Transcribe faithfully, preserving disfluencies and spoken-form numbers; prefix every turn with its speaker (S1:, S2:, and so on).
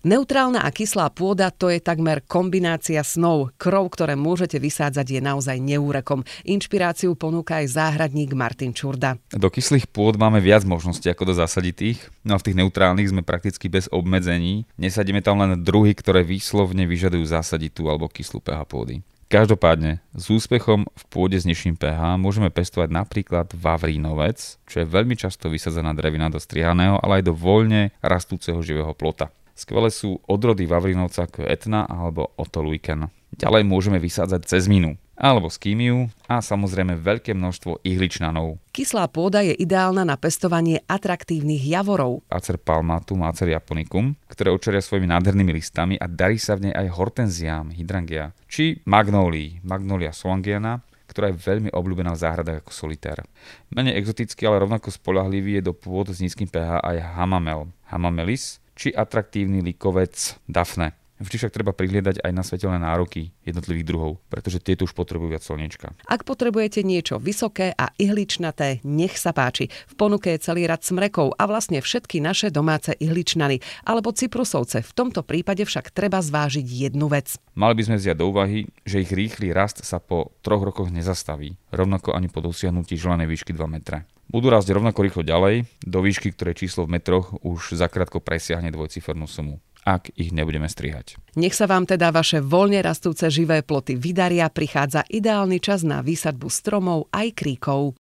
S1: Neutrálna a kyslá pôda to je takmer kombinácia snov. Krov, ktoré môžete vysádzať, je naozaj neúrekom. Inšpiráciu ponúka aj záhradník Martin Čurda.
S2: Do kyslých pôd máme viac možností ako do zasaditých, no a v tých neutrálnych sme prakticky bez obmedzení. Nesadíme tam len druhy, ktoré výslovne vyžadujú zásaditú alebo kyslú pH pôdy. Každopádne, s úspechom v pôde s nižším pH môžeme pestovať napríklad vavrínovec, čo je veľmi často vysadzená drevina do strihaného, ale aj do voľne rastúceho živého plota. Skvelé sú odrody vavrínovca ako Etna alebo Otoluiken. Ďalej môžeme vysádzať cezminu alebo skýmiu a samozrejme veľké množstvo ihličnanov.
S1: Kyslá pôda je ideálna na pestovanie atraktívnych javorov.
S2: Acer palmatum, Acer japonicum, ktoré očaria svojimi nádhernými listami a darí sa v nej aj hortenziám, hydrangea, či magnólii, Magnolia solangiana, ktorá je veľmi obľúbená v záhradách ako solitér. Menej exotický, ale rovnako spoľahlivý je do pôd s nízkym pH aj hamamel, Hamamelis, či atraktívny likovec Daphne. Vždy však treba prihliadať aj na svetelné nároky jednotlivých druhov, pretože tieto už potrebujú viac slniečka.
S1: Ak potrebujete niečo vysoké a ihličnaté, nech sa páči. V ponuke je celý rad smrekov a vlastne všetky naše domáce ihličnany alebo cyprusovce. V tomto prípade však treba zvážiť jednu vec.
S2: Mali by sme vziať do úvahy, že ich rýchly rast sa po troch rokoch nezastaví, rovnako ani po dosiahnutí želanej výšky dva metre. Budú rásť rovnako rýchlo ďalej, do výšky, ktoré číslo v metroch už zakrátko presiahne dvojcifernú sumu, ak ich nebudeme strihať.
S1: Nech sa vám teda vaše voľne rastúce živé ploty vydaria, prichádza ideálny čas na výsadbu stromov aj kríkov.